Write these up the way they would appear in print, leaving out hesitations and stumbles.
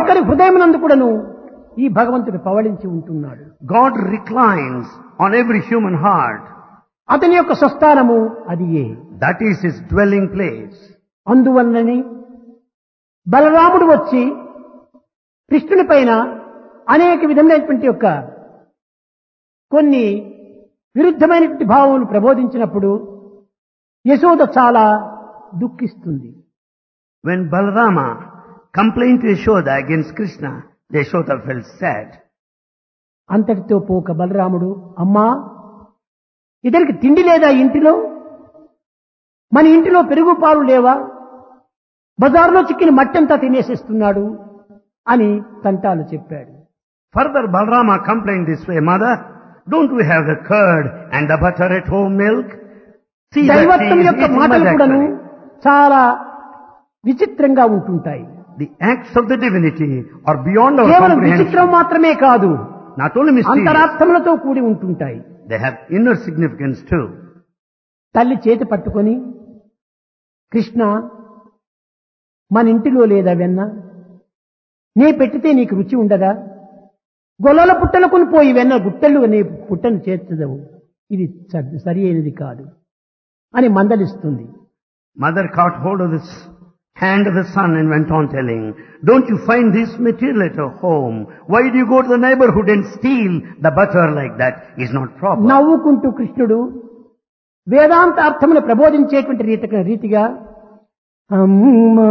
ఒక్కొక్కరి హృదయమునందు కూడాను ఈ భగవంతుడు పవళించి ఉంటున్నాడు. God reclines on every human heart. అతని యొక్క స్వస్థానము అది ఏ. That is his dwelling place. అందువలనని బలరాముడు వచ్చి కృష్ణుని పైన అనేక విధమైనటువంటి యొక్క కొన్ని విరుద్ధమైనటువంటి భావములు ప్రబోధించినప్పుడు యశోద చాలా దుఃఖిస్తుంది. When Balarama complained to Yashoda against Krishna, Yashoda felt sad. అంతటితో పోక బలరాముడు, అమ్మా ఇతనికి తిండి లేదా ఇంటిలో, మన ఇంటిలో పెరుగు పాలు లేవా, బజార్లో చిక్కిన మట్టంతా తినేసేస్తున్నాడు అని తంటాలు చెప్పాడు. Further, Balarama complained this way, Mother, don't we have the curd and the butter at home milk? See that he దైవత్వం is యొక్క eating మాటలు much కూడాను actually. చాలా విచిత్రంగా ఉంటుంటాయి. The acts of the divinity are beyond our కేవలం comprehension. విచిత్రం మాత్రమే కాదు, Not only mysterious, అంతరార్థములతో కూడి ఉంటుంటాయి. they have inner significance too. తల్లి చేతి పట్టుకొని, కృష్ణ మన ఇంటిలో లేదా వెన్న, నీ పెట్టితే నీకు రుచి ఉండదా, గొల్లల పుట్టలకు పోయి వెన్న గుట్టలు నీ పుట్టను చేర్చదవు, ఇది సరి అయినది కాదు అని మందలిస్తుంది. Mother caught hold of this hand of the son and went on telling, don't you find this material at your home? Why do you go to the neighborhood and steal the butter like that? Is not proper. నవ్వుకుంటూ కృష్ణుడు వేదాంత అర్థమును ప్రబోధించేటువంటి రీతిగా, అమ్మా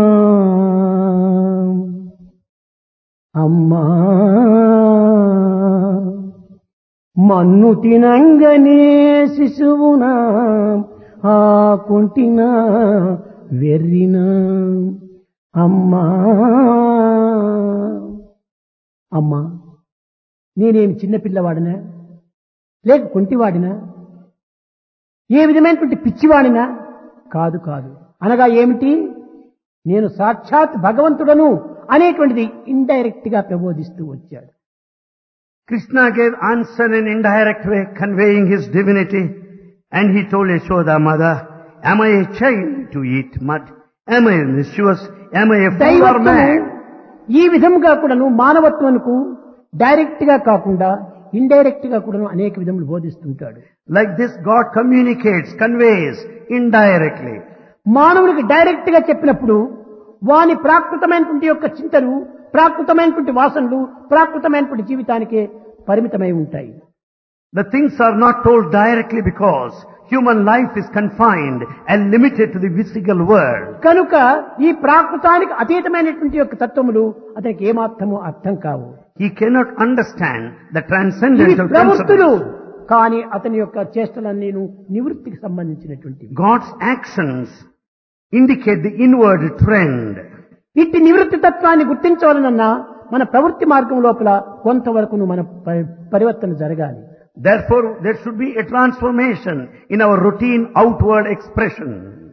అమ్మా మన్ను తినంగనే శిశువున ఆ కుంటిన వెర్రిన అమ్మా అమ్మా నేనేమి చిన్నపిల్లవాడినా లేక కుంటివాడినా, ఏ విధమైనటువంటి పిచ్చివాడినా కాదు కాదు. అనగా ఏమిటి, నేను సాక్షాత్ భగవంతుడను అనేటువంటిది ఇండైరెక్ట్ గా ప్రబోధిస్తూ వచ్చాడు. Krishna gave answer in indirect way, conveying his divinity. And he told Yashoda, Mother, am I a child to eat mud? Am I mischievous? Am I a fool or దైవత్వము mad? ఈ విధంగా కూడాను మానవత్వమునకు direct గా కాకుండా indirect గా కూడాను అనేక విధములు బోధిస్తుంటాడు. Like this, God communicates, conveys indirectly. మానవునికి డైరెక్ట్ గా చెప్పినప్పుడు వాని ప్రాకృతమైనటువంటి యొక్క చింతలు, ప్రాకృతమైనటువంటి వాసనలు, ప్రాకృతమైనటువంటి జీవితానికే పరిమితమై ఉంటాయి. The things are not told directly because human life is confined and limited to the physical world. కనుక ఈ ప్రాకృతానికి అతీతమైనటువంటి యొక్క తత్వములు అతనికి ఏమాత్రము అర్థం కావు. He cannot understand the ఇవి transcendental ప్రవృత్తులు, principles. కానీ అతని యొక్క చేష్టలన్నీను నివృత్తికి సంబంధించినటువంటివి. God's actions indicate the inward trend. ఇట్టి నివృత్తి తత్వాన్ని గుర్తించవలనన్నా మన ప్రవృత్తి మార్గం లోపల కొంతవరకు మన పరివర్తన జరగాలి. Therefore, there should be a transformation in our routine outward expression.